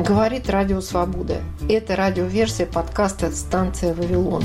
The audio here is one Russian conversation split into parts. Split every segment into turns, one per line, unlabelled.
Говорит Радио Свобода. Это радиоверсия подкаста «Станция Вавилон».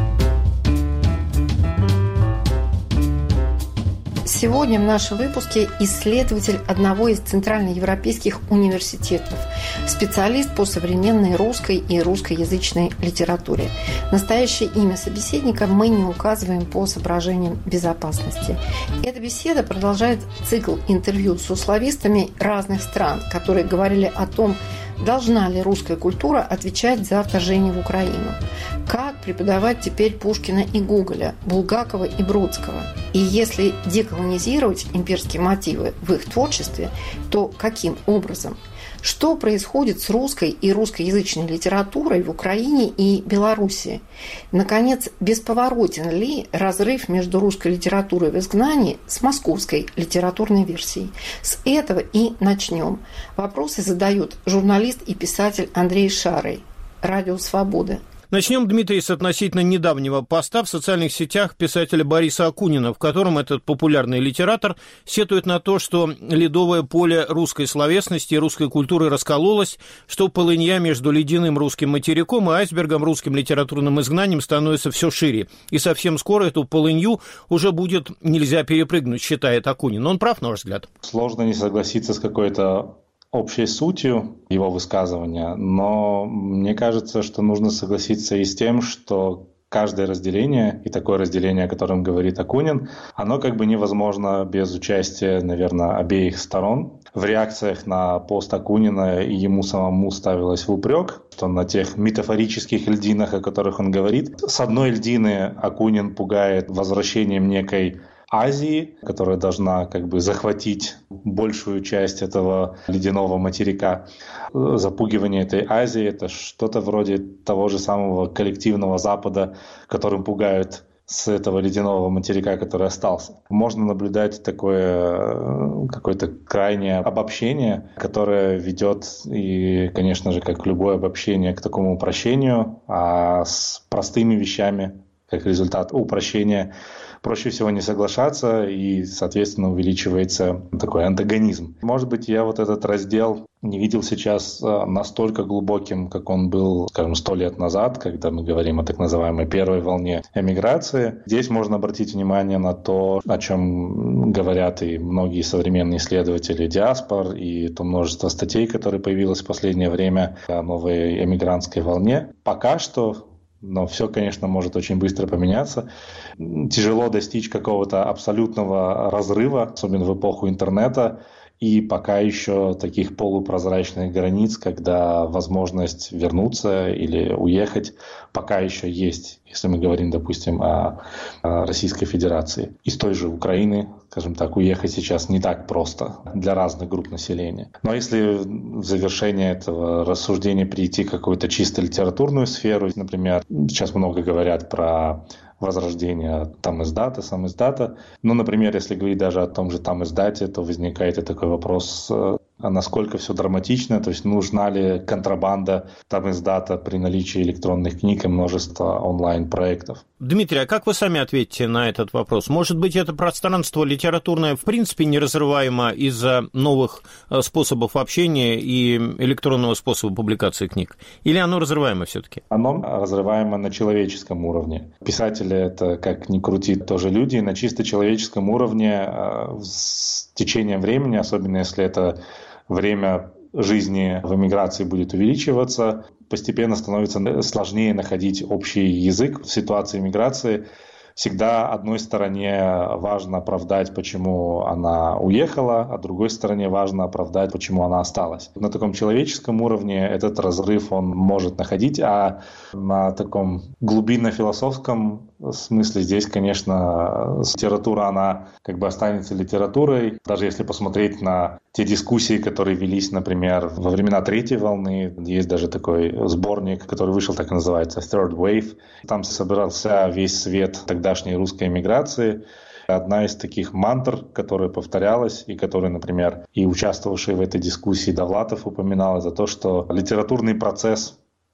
Сегодня в нашем выпуске исследователь одного из центральноевропейских университетов, специалист по современной русской и русскоязычной литературе. Настоящее имя собеседника мы не указываем по соображениям безопасности. Эта беседа продолжает цикл интервью с условистами разных стран, которые говорили о том, должна ли русская культура отвечать за вторжение в Украину? Как преподавать теперь Пушкина и Гоголя, Булгакова и Бродского? И если деколонизировать имперские мотивы в их творчестве, то каким образом? Что происходит с русской и русскоязычной литературой в Украине и Белоруссии? Наконец, бесповоротен ли разрыв между русской литературой в изгнании с московской литературной версией? С этого и начнем. Вопросы задает журналист и писатель Андрей Шарый. Радио Свобода.
Начнем, Дмитрий, с относительно недавнего поста в социальных сетях писателя Бориса Акунина, в котором этот популярный литератор сетует на то, что ледовое поле русской словесности и русской культуры раскололось, что полынья между ледяным русским материком и айсбергом русским литературным изгнанием становится все шире. И совсем скоро эту полынью уже будет нельзя перепрыгнуть, считает Акунин. Он прав, на ваш взгляд?
Сложно не согласиться с какой-то общей сутью его высказывания, но мне кажется, что нужно согласиться и с тем, что каждое разделение, и такое разделение, о котором говорит Акунин, оно как бы невозможно без участия, наверное, обеих сторон. В реакциях на пост Акунина и ему самому ставилось в упрек, что на тех метафорических льдинах, о которых он говорит, с одной льдины Акунин пугает возвращением некой Азии, которая должна как бы захватить большую часть этого ледяного материка. Запугивание этой Азии — это что-то вроде того же самого коллективного Запада, которым пугают с этого ледяного материка, который остался. Можно наблюдать такое какое-то крайнее обобщение, которое ведет, и, конечно же, как любое обобщение, к такому упрощению, а с простыми вещами, как результат упрощения, проще всего не соглашаться, и, соответственно, увеличивается такой антагонизм. Может быть, я вот этот раздел не видел сейчас настолько глубоким, как он был, скажем, 100 лет назад, когда мы говорим о так называемой первой волне эмиграции. Здесь можно обратить внимание на то, о чем говорят и многие современные исследователи диаспор, и то множество статей, которые появилось в последнее время о новой эмигрантской волне. Пока что, но все, конечно, может очень быстро поменяться. Тяжело достичь какого-то абсолютного разрыва, особенно в эпоху интернета, и пока еще таких полупрозрачных границ, когда возможность вернуться или уехать пока еще есть, если мы говорим, допустим, о Российской Федерации. Из той же Украины, скажем так, уехать сейчас не так просто для разных групп населения. Но если в завершение этого рассуждения перейти к какую-то чисто литературную сферу, например, сейчас много говорят про возрождение тамиздата, самиздата. Ну, например, если говорить даже о том же тамиздате, то возникает и такой вопрос, а насколько все драматично, то есть нужна ли контрабанда тамиздата при наличии электронных книг и множества онлайн-проектов.
Дмитрий, а как вы сами ответите на этот вопрос? Может быть, это пространство литературное в принципе неразрываемо из-за новых способов общения и электронного способа публикации книг? Или оно разрываемо все-таки?
Оно разрываемо на человеческом уровне. Писатели — это, как ни крути, тоже люди. На чисто человеческом уровне с течением времени, особенно если это время жизни в эмиграции будет увеличиваться, постепенно становится сложнее находить общий язык в ситуации эмиграции. Всегда одной стороне важно оправдать, почему она уехала, а другой стороне важно оправдать, почему она осталась. На таком человеческом уровне этот разрыв он может находить, а на таком глубинно-философском смысле здесь, конечно, литература, она как бы останется литературой. Даже если посмотреть на те дискуссии, которые велись, например, во времена третьей волны, есть даже такой сборник, который вышел, так и называется, Third Wave. Там собирался весь свет тогдашней русской эмиграции. Одна из таких мантр, которая повторялась, и которую, например, и участвовавший в этой дискуссии Довлатов упоминал, это то, что литературный процесс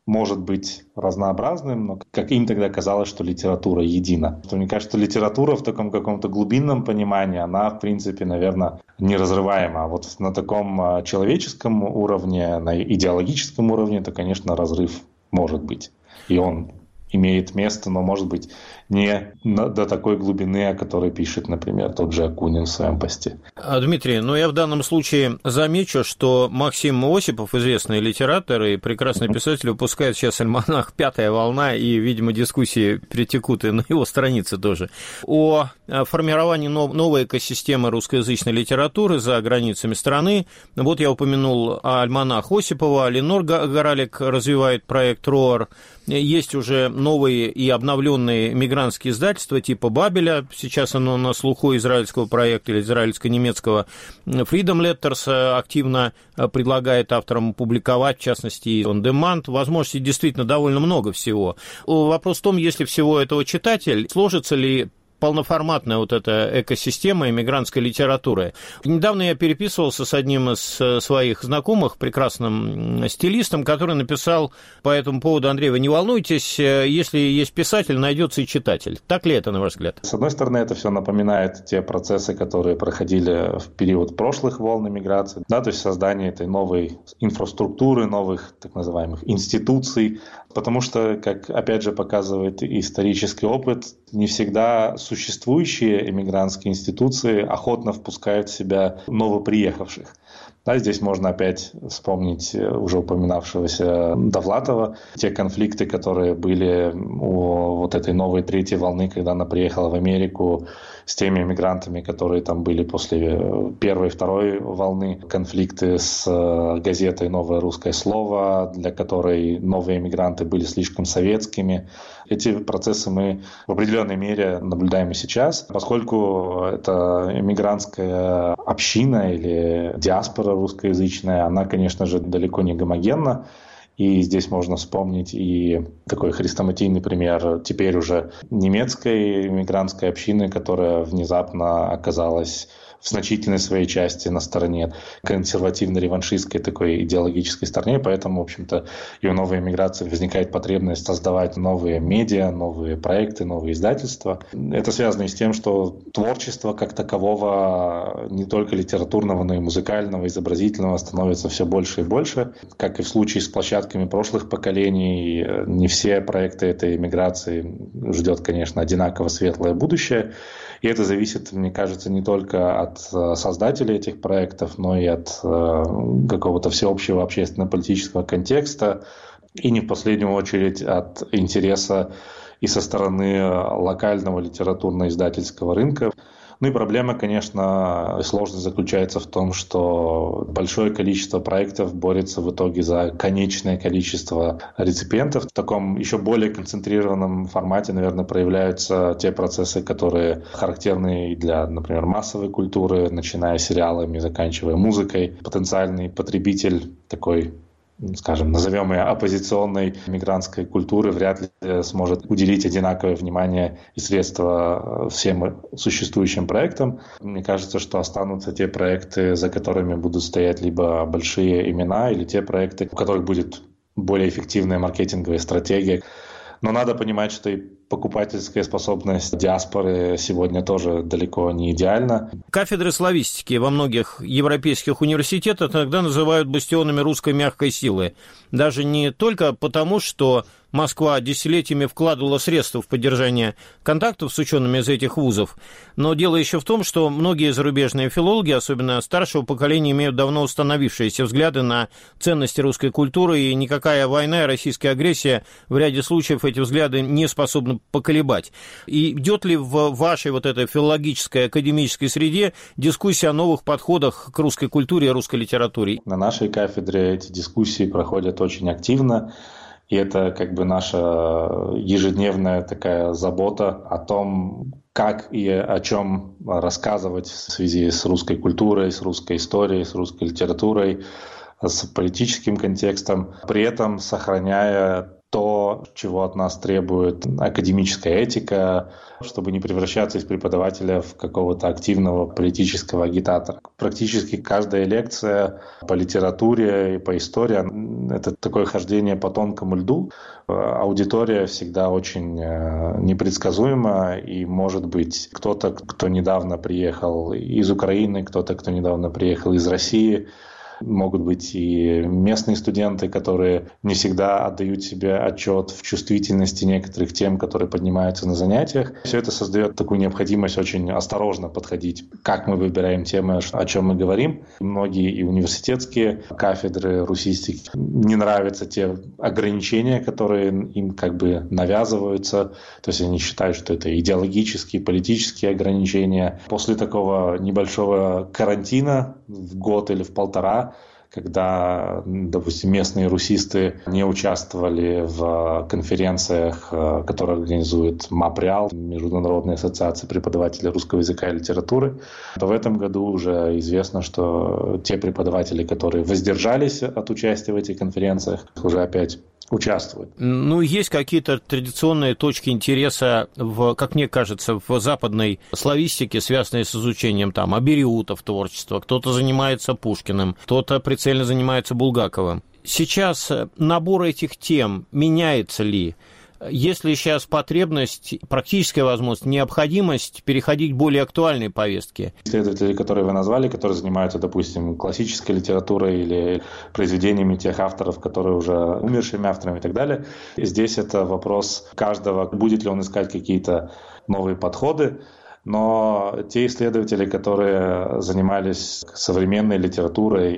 может быть разнообразным, но как им тогда казалось, что литература едина. Мне кажется, что литература в таком каком-то глубинном понимании, она, в принципе, наверное, неразрываема. А вот на таком человеческом уровне, на идеологическом уровне, то, конечно, разрыв может быть. И он имеет место, но, может быть, не до такой глубины, о которой пишет, например, тот же Акунин в своем посте.
Дмитрий, я в данном случае замечу, что Максим Осипов, известный литератор и прекрасный писатель, выпускает сейчас альманах «Пятая волна», и, видимо, дискуссии перетекут и на его странице тоже, о формировании новой экосистемы русскоязычной литературы за границами страны. Вот я упомянул альманах Осипова, Ленор Горалик развивает проект «РОАР». Есть уже новые и обновленные мигрантские издательства типа «Бабеля». Сейчас оно на слуху израильского проекта или израильско-немецкого. Freedom Letters активно предлагает авторам публиковать, в частности, и on demand. Возможностей действительно довольно много всего. Вопрос в том, если всего этого читатель, сложится ли полноформатная вот эта экосистема иммигрантской литературы. Недавно я переписывался с одним из своих знакомых, прекрасным стилистом, который написал по этому поводу: Андрей, вы не волнуйтесь, если есть писатель, найдется и читатель. Так ли это, на ваш взгляд?
С одной стороны, это все напоминает те процессы, которые проходили в период прошлых волн иммиграции, то есть создание этой новой инфраструктуры, новых так называемых институций, потому что, как опять же показывает исторический опыт, не всегда существующие иммигрантские институции охотно впускают в себя новоприехавших. Здесь можно опять вспомнить уже упоминавшегося Довлатова, те конфликты, которые были у вот этой новой третьей волны, когда она приехала в Америку, с теми иммигрантами, которые там были после первой и второй волны, конфликты с газетой «Новое русское слово», для которой новые иммигранты были слишком советскими. Эти процессы мы в определенной мере наблюдаем и сейчас, поскольку это иммигрантская община или диаспора русскоязычная, она, конечно же, далеко не гомогенна. И здесь можно вспомнить и такой хрестоматийный пример теперь уже немецкой иммигрантской общины, которая внезапно оказалась в значительной своей части на стороне консервативно-реваншистской такой идеологической стороне, поэтому, в общем-то, и у новой иммиграции возникает потребность создавать новые медиа, новые проекты, новые издательства. Это связано и с тем, что творчество как такового, не только литературного, но и музыкального, изобразительного, становится все больше и больше. Как и в случае с площадками прошлых поколений, не все проекты этой иммиграции ждет, конечно, одинаково светлое будущее. И это зависит, мне кажется, не только от создателей этих проектов, но и от какого-то всеобщего общественно-политического контекста, и не в последнюю очередь от интереса и со стороны локального литературно-издательского рынка. И проблема, конечно, сложность заключается в том, что большое количество проектов борется в итоге за конечное количество реципиентов. В таком еще более концентрированном формате, наверное, проявляются те процессы, которые характерны для, например, массовой культуры, начиная с сериалами, заканчивая музыкой. Потенциальный потребитель такой, скажем, назовем ее оппозиционной мигрантской культуры, вряд ли сможет уделить одинаковое внимание и средства всем существующим проектам. Мне кажется, что останутся те проекты, за которыми будут стоять либо большие имена, или те проекты, у которых будет более эффективная маркетинговая стратегия. Но надо понимать, что и покупательская способность диаспоры сегодня тоже далеко не идеальна.
Кафедры славистики во многих европейских университетах иногда называют бастионами русской мягкой силы. Даже не только потому, что Москва десятилетиями вкладывала средства в поддержание контактов с учеными из этих вузов, но дело еще в том, что многие зарубежные филологи, особенно старшего поколения, имеют давно установившиеся взгляды на ценности русской культуры, и никакая война и российская агрессия в ряде случаев эти взгляды не способны поколебать. И идет ли в вашей вот этой филологической, академической среде дискуссия о новых подходах к русской культуре и русской литературе?
На нашей кафедре эти дискуссии проходят очень активно. И это как бы наша ежедневная такая забота о том, как и о чем рассказывать в связи с русской культурой, с русской историей, с русской литературой, с политическим контекстом, при этом сохраняя то, чего от нас требует академическая этика, чтобы не превращаться из преподавателя в какого-то активного политического агитатора. Практически каждая лекция по литературе и по истории – это такое хождение по тонкому льду. Аудитория всегда очень непредсказуема, и, может быть, кто-то, кто недавно приехал из Украины, кто-то, кто недавно приехал из России, могут быть и местные студенты, которые не всегда отдают себе отчет в чувствительности некоторых тем, которые поднимаются на занятиях. Все это создает такую необходимость очень осторожно подходить, как мы выбираем темы, о чем мы говорим. Многие и университетские кафедры русистики не нравятся те ограничения, которые им как бы навязываются. То есть они считают, что это идеологические, политические ограничения. После такого небольшого карантина в год или в полтора, когда, допустим, местные русисты не участвовали в конференциях, которые организует МАПРИАЛ, Международная ассоциация преподавателей русского языка и литературы, то в этом году уже известно, что те преподаватели, которые воздержались от участия в этих конференциях, уже опять участвуют.
Ну, есть какие-то традиционные точки интереса, как мне кажется, в западной славистике, связанные с изучением там абериутов творчества. Кто-то занимается Пушкиным, кто-то прицельно занимается Булгаковым. Сейчас набор этих тем меняется ли? Есть ли сейчас потребность, практическая возможность, необходимость переходить к более актуальной повестке?
Исследователи, которые вы назвали, которые занимаются, допустим, классической литературой или произведениями тех авторов, которые уже умершими авторами и так далее, здесь это вопрос каждого, будет ли он искать какие-то новые подходы. Но те исследователи, которые занимались современной литературой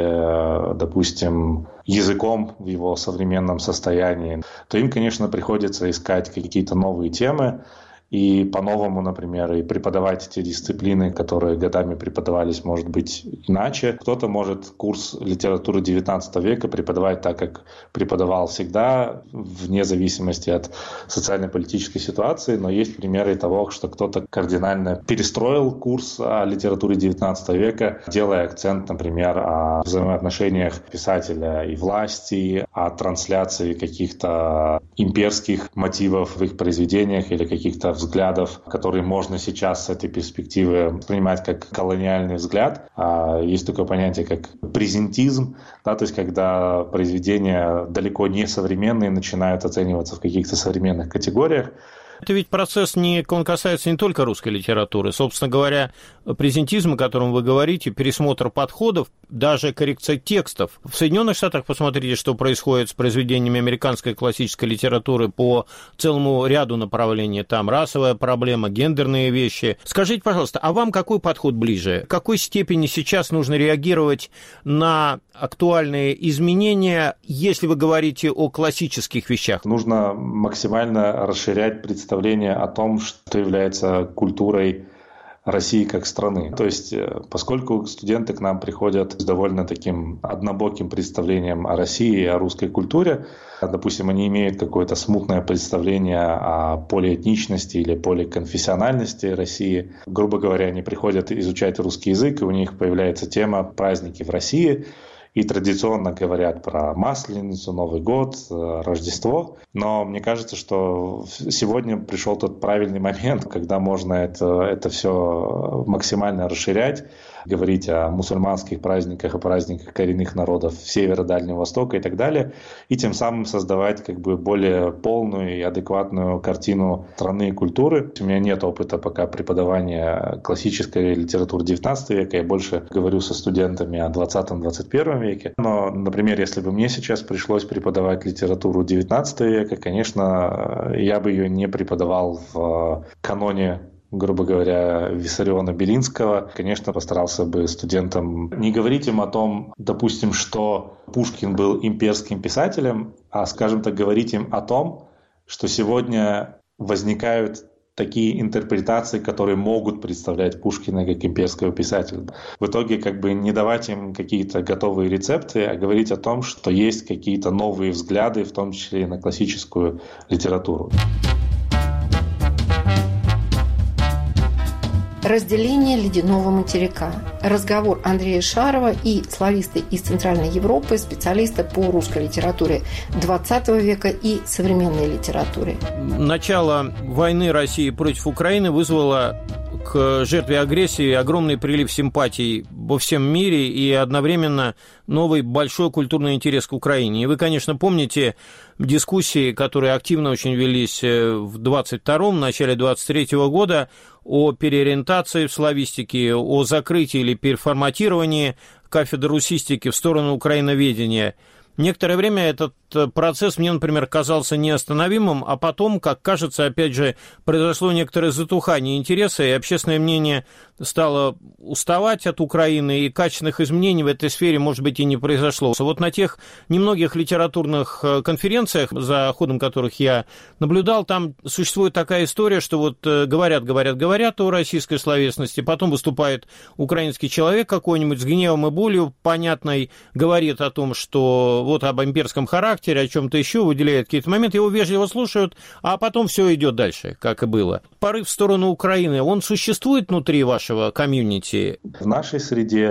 или, допустим, языком в его современном состоянии, то им, конечно, приходится искать какие-то новые темы и по-новому, например, и преподавать те дисциплины, которые годами преподавались, может быть, иначе. Кто-то может курс литературы XIX века преподавать так, как преподавал всегда, вне зависимости от социально-политической ситуации, но есть примеры того, что кто-то кардинально перестроил курс о литературе XIX века, делая акцент, например, о взаимоотношениях писателя и власти, о трансляции каких-то имперских мотивов в их произведениях или каких-то взглядов, которые можно сейчас с этой перспективы воспринимать как колониальный взгляд. Есть такое понятие, как презентизм, да, то есть когда произведения далеко не современные начинают оцениваться в каких-то современных категориях.
Это ведь процесс, он касается не только русской литературы. Собственно говоря, презентизм, о котором вы говорите, пересмотр подходов, даже коррекция текстов. В Соединенных Штатах посмотрите, что происходит с произведениями американской классической литературы по целому ряду направлений. Там расовая проблема, гендерные вещи. Скажите, пожалуйста, а вам какой подход ближе? В какой степени сейчас нужно реагировать на актуальные изменения, если вы говорите о классических вещах?
Нужно максимально расширять представление о том, что является культурой России как страны. То есть, поскольку студенты к нам приходят с довольно таким однобоким представлением о России и о русской культуре, допустим, они имеют какое-то смутное представление о полиэтничности или поликонфессиональности России. Грубо говоря, они приходят изучать русский язык, и у них появляется тема «Праздники в России», и традиционно говорят про Масленицу, Новый год, Рождество. Но мне кажется, что сегодня пришел тот правильный момент, когда можно это все максимально расширять, говорить о мусульманских праздниках, о праздниках коренных народов Севера, Дальнего Востока и так далее, и тем самым создавать как бы более полную и адекватную картину страны и культуры. У меня нет опыта пока преподавания классической литературы XIX века, я больше говорю со студентами о 20-21 веке. Но, например, если бы мне сейчас пришлось преподавать литературу XIX века, конечно, я бы ее не преподавал в каноне, грубо говоря, Виссариона-Белинского. Конечно, постарался бы студентам не говорить им о том, допустим, что Пушкин был имперским писателем, а, скажем так, говорить им о том, что сегодня возникают такие интерпретации, которые могут представлять Пушкина как имперского писателя. В итоге как бы не давать им какие-то готовые рецепты, а говорить о том, что есть какие-то новые взгляды, в том числе и на классическую литературу.
Разделение ледяного материка. Разговор Андрея Шарова и слависты из Центральной Европы, специалиста по русской литературе XX века и современной литературе.
Начало войны России против Украины вызвало к жертве агрессии огромный прилив симпатий во всем мире и одновременно новый большой культурный интерес к Украине. И вы, конечно, помните дискуссии, которые активно очень велись в 22-м, начале 23-го года о переориентации в славистике, о закрытии или переформатировании кафедры русистики в сторону украиноведения. Некоторое время этот процесс мне, например, казался неостановимым, а потом, как кажется, опять же, произошло некоторое затухание интереса, и общественное мнение стало уставать от Украины, и качественных изменений в этой сфере, может быть, и не произошло. Вот на тех немногих литературных конференциях, за ходом которых я наблюдал, там существует такая история, что вот говорят о российской словесности, потом выступает украинский человек какой-нибудь с гневом и болью понятной, говорит о том, что вот об имперском характере, о чем-то еще, выделяет какие-то моменты, его вежливо слушают, а потом все идет дальше, как и было. Порыв в сторону Украины, он существует внутри вашего комьюнити?
В нашей среде,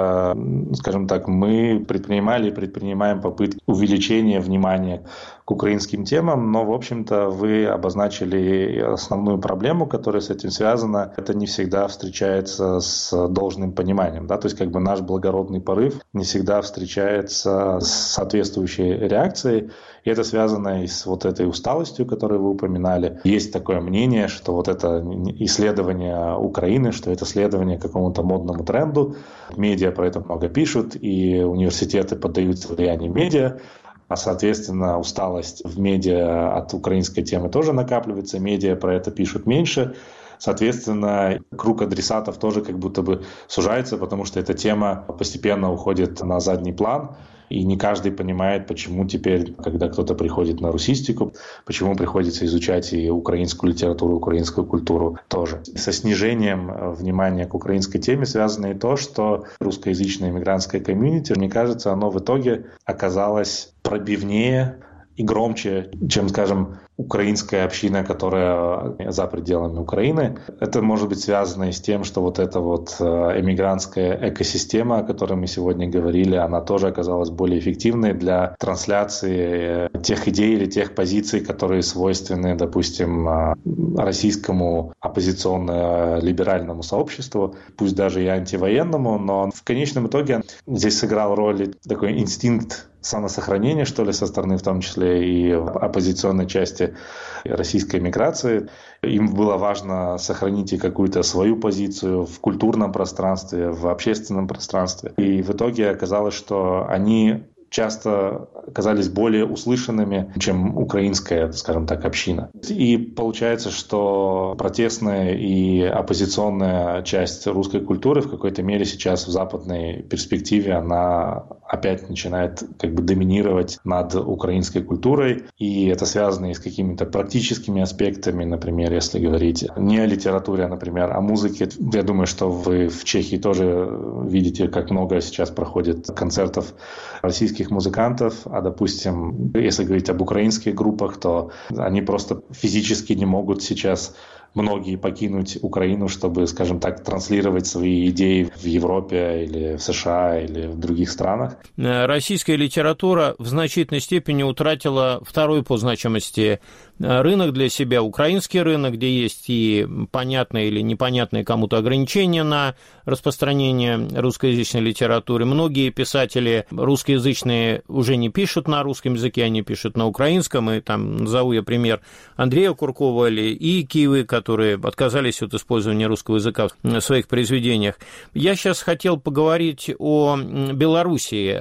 скажем так, мы предпринимали и предпринимаем попытки увеличения внимания к украинским темам, но, в общем-то, вы обозначили основную проблему, которая с этим связана. Это не всегда встречается с должным пониманием, да, то есть как бы наш благородный порыв не всегда встречается с соответствующей реакцией, и это связано и с вот этой усталостью, которую вы упоминали. Есть такое мнение, что вот это исследование Украины, что это следование какому-то модному тренду, медиа про это много пишут, и университеты поддаются влиянию медиа, а, соответственно, усталость в медиа от украинской темы тоже накапливается, медиа про это пишут меньше. Соответственно, круг адресатов тоже как будто бы сужается, потому что эта тема постепенно уходит на задний план, и не каждый понимает, почему теперь, когда кто-то приходит на русистику, почему приходится изучать и украинскую литературу, украинскую культуру тоже. Со снижением внимания к украинской теме связано и то, что русскоязычное иммигрантское комьюнити, мне кажется, оно в итоге оказалось пробивнее и громче, чем, скажем, украинская община, которая за пределами Украины. Это может быть связано и с тем, что вот эта вот эмигрантская экосистема, о которой мы сегодня говорили, она тоже оказалась более эффективной для трансляции тех идей или тех позиций, которые свойственны, допустим, российскому оппозиционно-либеральному сообществу, пусть даже и антивоенному, но в конечном итоге здесь сыграл роль такой инстинкт самосохранения, что ли, со стороны в том числе и оппозиционной части российской миграции. Им было важно сохранить и какую-то свою позицию в культурном пространстве, в общественном пространстве. И в итоге оказалось, что они часто оказались более услышанными, чем украинская, скажем так, община. И получается, что протестная и оппозиционная часть русской культуры в какой-то мере сейчас в западной перспективе она опять начинает как бы доминировать над украинской культурой. И это связано и с какими-то практическими аспектами, например, если говорить не о литературе, а, например, о музыке. Я думаю, что вы в Чехии тоже видите, как много сейчас проходит концертов российских музыкантов, а, допустим, если говорить об украинских группах, то они просто физически не могут сейчас многие покинуть Украину, чтобы, скажем так, транслировать свои идеи в Европе или в США или в других странах.
Российская литература в значительной степени утратила второй по значимости рынок для себя, украинский рынок, где есть и понятные или непонятные кому-то ограничения на распространение русскоязычной литературы. Многие писатели русскоязычные уже не пишут на русском языке, они пишут на украинском, и там назову я пример Андрея Куркова и Киевы, которые отказались от использования русского языка в своих произведениях. Я сейчас хотел поговорить о Белоруссии.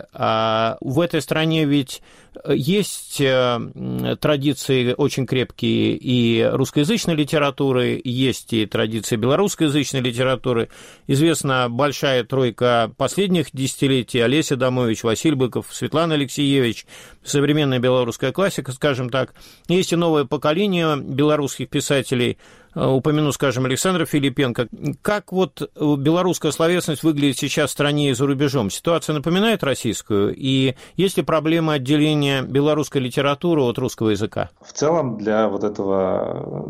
В этой стране ведь есть традиции очень крепкие и русскоязычной литературы, есть и традиции белорусскоязычной литературы. Известна большая тройка последних десятилетий: Олеся Адамович, Василий Быков, Светлана Алексеевич, современная белорусская классика, скажем так. Есть и новое поколение белорусских писателей. Упомяну, скажем, Александра Филипенко. Как вот белорусская словесность выглядит сейчас в стране и за рубежом? Ситуация напоминает российскую? И есть ли проблема отделения отделение белорусской литературы от русского языка?
В целом для вот этого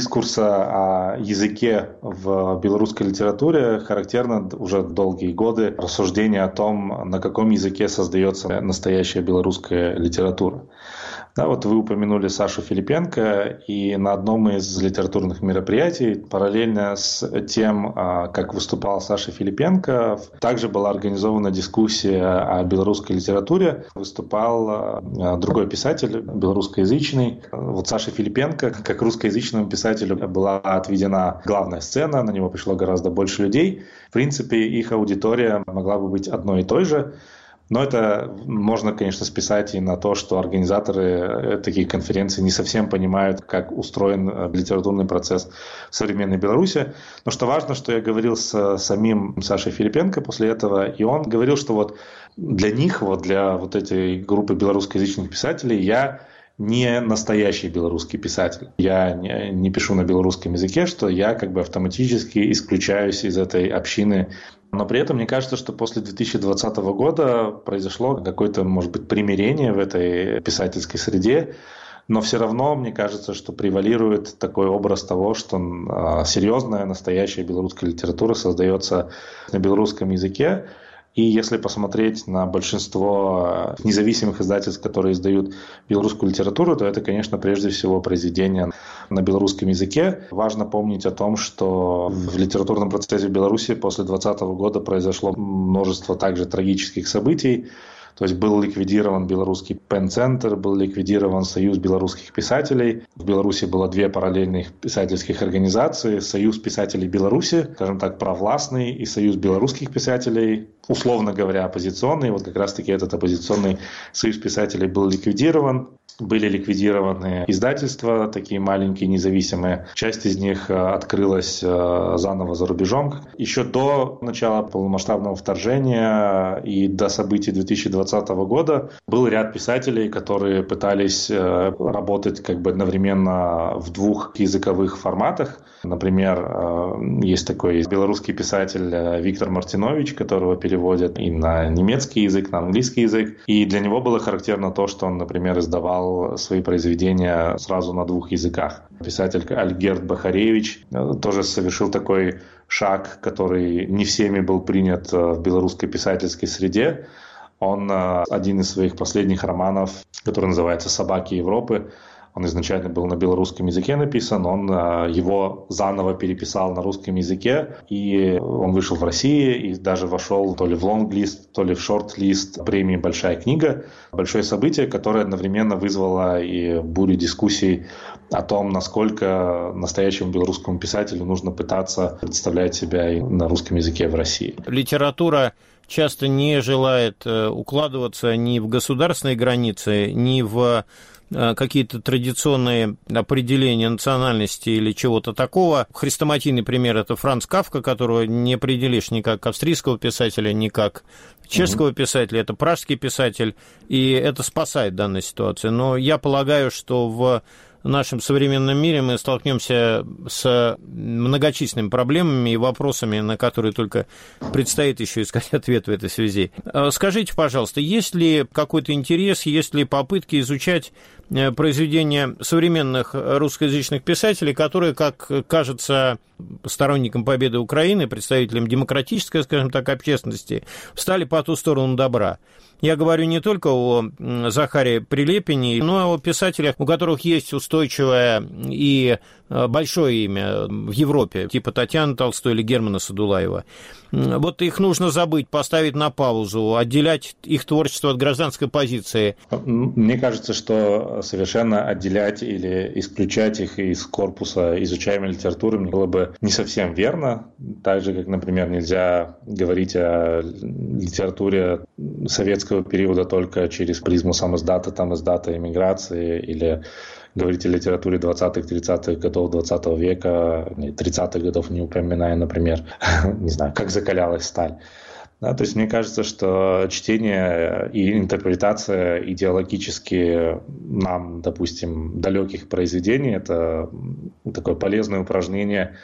дискурса о языке в белорусской литературе характерно уже долгие годы рассуждение о том, на каком языке создается настоящая белорусская литература. Да, вот вы упомянули Сашу Филипенко, и на одном из литературных мероприятий, параллельно с тем, как выступал Саша Филипенко, также была организована дискуссия о белорусской литературе. Выступал другой писатель, белорусскоязычный. Вот Саше Филипенко, как русскоязычному писателю, была отведена главная сцена, на него пришло гораздо больше людей. В принципе, их аудитория могла бы быть одной и той же. Но это можно, конечно, списать и на то, что организаторы таких конференций не совсем понимают, как устроен литературный процесс в современной Беларуси. Но что важно, что я говорил с самим Сашей Филипенко после этого, и он говорил, что вот для них, вот для вот этой группы белорусскоязычных писателей, я не настоящий белорусский писатель. Я не пишу на белорусском языке, что я как бы автоматически исключаюсь из этой общины. Но при этом мне кажется, что после 2020 года произошло какое-то, может быть, примирение в этой писательской среде, но все равно мне кажется, что превалирует такой образ того, что серьезная, настоящая белорусская литература создается на белорусском языке. И если посмотреть на большинство независимых издательств, которые издают белорусскую литературу, то это, конечно, прежде всего произведения на белорусском языке. Важно помнить о том, что в литературном процессе в Беларуси после 2020 года произошло множество также трагических событий. То есть был ликвидирован белорусский пен-центр, был ликвидирован Союз белорусских писателей. В Беларуси было две параллельных писательских организации. Союз писателей Беларуси, скажем так, провластный, и Союз белорусских писателей, условно говоря, оппозиционный. Вот как раз-таки этот оппозиционный Союз писателей был ликвидирован. Были ликвидированы издательства, такие маленькие, независимые. Часть из них открылась заново за рубежом. Еще до начала полномасштабного вторжения и до событий 2020 года был ряд писателей, которые пытались работать как бы одновременно в двух языковых форматах. Например, есть такой белорусский писатель Виктор Мартинович, которого переводят и на немецкий язык, на английский язык. И для него было характерно то, что он, например, издавал свои произведения сразу на двух языках. Писатель Альгерд Бахаревич тоже совершил такой шаг, который не всеми был принят в белорусской писательской среде. Он один из своих последних романов, который называется «Собаки Европы», он изначально был на белорусском языке написан, он его заново переписал на русском языке, и он вышел в России и даже вошел то ли в лонг-лист, то ли в шорт-лист премии «Большая книга». Большое событие, которое одновременно вызвало и бурю дискуссий о том, насколько настоящему белорусскому писателю нужно пытаться представлять себя и на русском языке в России.
Литература часто не желает укладываться ни в государственные границы, ни в какие-то традиционные определения национальности или чего-то такого. Хрестоматийный пример – это Франц Кафка, которого не определишь ни как австрийского писателя, ни как чешского писателя. Это пражский писатель, и это спасает данную ситуацию. Но я полагаю, что в нашем современном мире мы столкнемся с многочисленными проблемами и вопросами, на которые только предстоит еще искать ответ в этой связи. Скажите, пожалуйста, есть ли какой-то интерес, есть ли попытки изучать произведения современных русскоязычных писателей, которые, как кажется сторонникам победы Украины, представителям демократической, скажем так, общественности, встали по ту сторону добра? Я говорю не только о Захаре Прилепине, но и о писателях, у которых есть устойчивое и большое имя в Европе, типа Татьяны Толстой или Германа Садулаева. Вот их нужно забыть, поставить на паузу, отделять их творчество от гражданской позиции.
Мне кажется, что совершенно отделять или исключать их из корпуса изучаемой литературы было бы не совсем верно. Так же, как, например, нельзя говорить о литературе советского периода только через призму самиздата, тамиздата, эмиграции, или говорить о литературе 20-30-х годов 20 века, 30-х годов не упоминая, например, не знаю, как закалялась сталь. Да, то есть мне кажется, что чтение и интерпретация идеологически нам, допустим, далеких произведений – это такое полезное упражнение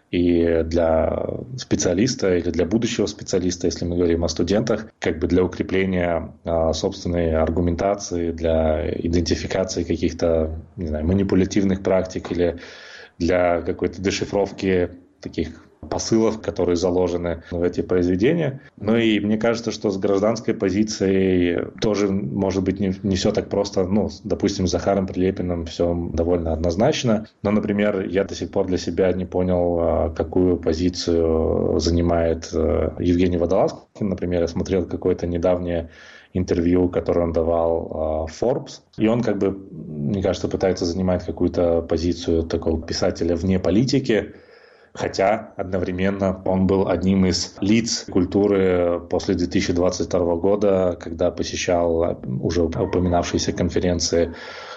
и для специалиста или для будущего специалиста, если мы говорим о студентах, как бы для укрепления собственной аргументации, для идентификации каких-то, не знаю, манипулятивных практик или для какой-то дешифровки таких посылов, которые заложены в эти произведения. Ну и мне кажется, что с гражданской позицией тоже, может быть, не все так просто. Ну, допустим, с Захаром Прилепиным все довольно однозначно. Но, например, я до сих пор для себя не понял, какую позицию занимает Евгений Водолазкин. Например, я смотрел какое-то недавнее интервью, которое он давал Forbes. И он, как бы, мне кажется, пытается занимать какую-то позицию такого писателя вне политики. Хотя одновременно он был одним из лиц культуры после 2022 года, когда посещал уже упоминавшиеся конференции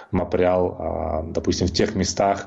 Мапрял, допустим, в тех местах,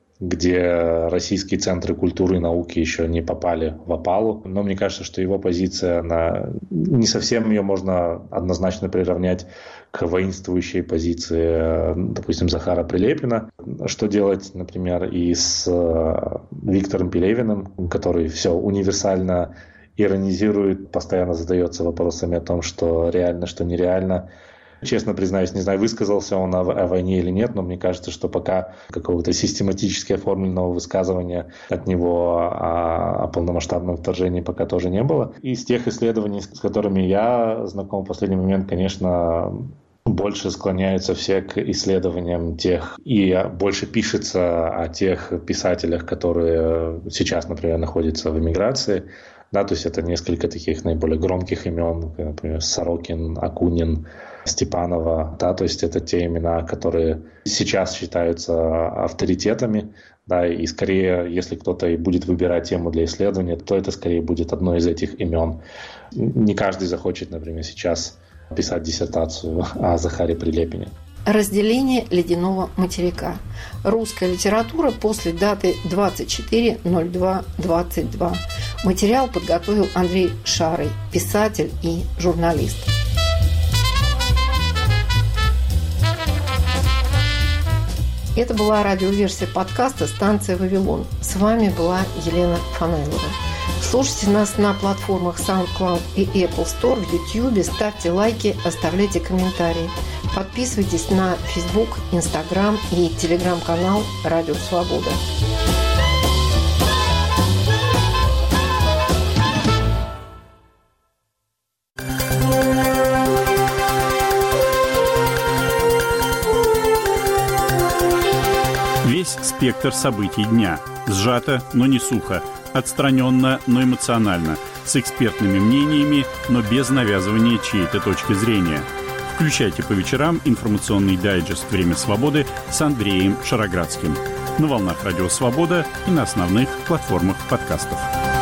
где российские центры культуры и науки еще не попали в опалу. Но мне кажется, что его позиция, она не совсем ее можно однозначно приравнять к воинствующей позиции, допустим, Захара Прилепина. Что делать, например, и с Виктором Пелевиным, который все универсально иронизирует, постоянно задается вопросами о том, что реально, что нереально. Честно признаюсь, не знаю, высказался он о войне или нет, но мне кажется, что пока какого-то систематически оформленного высказывания от него о полномасштабном вторжении пока тоже не было. Из тех исследований, с которыми я знаком в последний момент, конечно, больше склоняются все к исследованиям тех, и больше пишется о тех писателях, которые сейчас, например, находятся в эмиграции. Да, то есть это несколько таких наиболее громких имен, например, Сорокин, Акунин, Степанова, да, то есть это те имена, которые сейчас считаются авторитетами, да, и скорее, если кто-то и будет выбирать тему для исследования, то это скорее будет одно из этих имен. Не каждый захочет, например, сейчас писать диссертацию о Захаре Прилепине.
Разделение ледяного материка. Русская литература после даты 24.02.22. Материал подготовил Андрей Шарый, писатель и журналист. Это была радиоверсия подкаста «Станция Вавилон». С вами была Елена Фанайлова. Слушайте нас на платформах SoundCloud и Apple Store, в YouTube, ставьте лайки, оставляйте комментарии. Подписывайтесь на Facebook, Instagram и Telegram-канал «Радио Свобода».
Весь спектр событий дня. Сжато, но не сухо. Отстраненно, но эмоционально. С экспертными мнениями, но без навязывания чьей-то точки зрения. Включайте по вечерам информационный дайджест «Время свободы» с Андреем Шароградским. На волнах «Радио Свобода» и на основных платформах подкастов.